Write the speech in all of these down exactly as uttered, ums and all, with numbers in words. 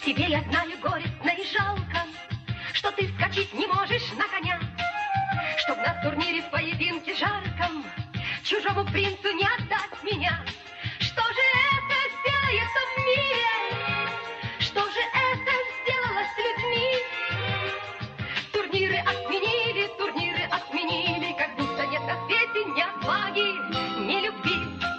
Тебе, я знаю, горестно и жалко, что ты вскочить не можешь на коня, чтоб на турнире в поединке жарком чужому принцу не отдать меня. Что же это сделается в мире? Что же это сделалось с людьми? Турниры отменили, турниры отменили, как будто нет на свете ни отваги, ни любви.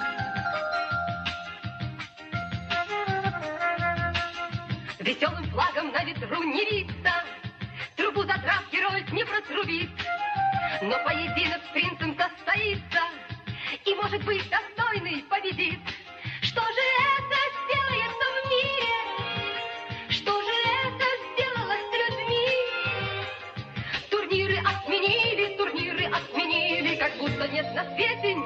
Веселым флагом на ветру не виться, трубу задрав, герой не протрубит. Но поединок с принцем состоится, и, может быть, достойный победит. Что же это сделается в мире? Что же это сделалось с людьми? Турниры отменили, турниры отменили, как будто нет на свете